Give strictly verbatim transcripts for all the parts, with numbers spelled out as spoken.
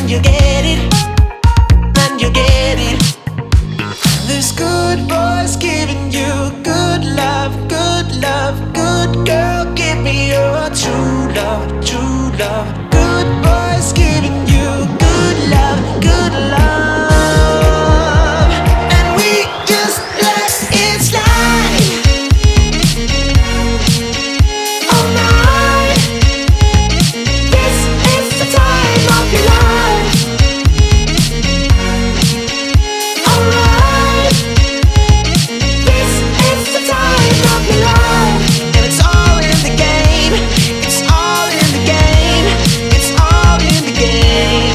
you get it, and you get it. This good boy's giving you good love, good love, good girl. Give me your true love, true love. Good boy's giving you good love, good love, and we just let it slide all night. This is the time of your life. Alright, this is the time of your life, and it's all in the game. It's all in the game. It's all in the game.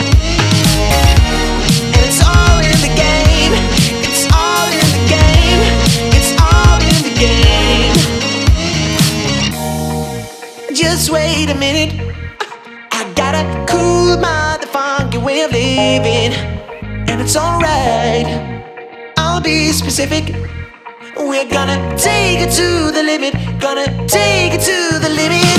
And it's all in the game. It's all in the game. It's all in the game. Just wait a minute. I got a cool motherfucking way of living, and it's alright. I'll be specific. We're gonna take it to the limit. Gonna take it to the limit.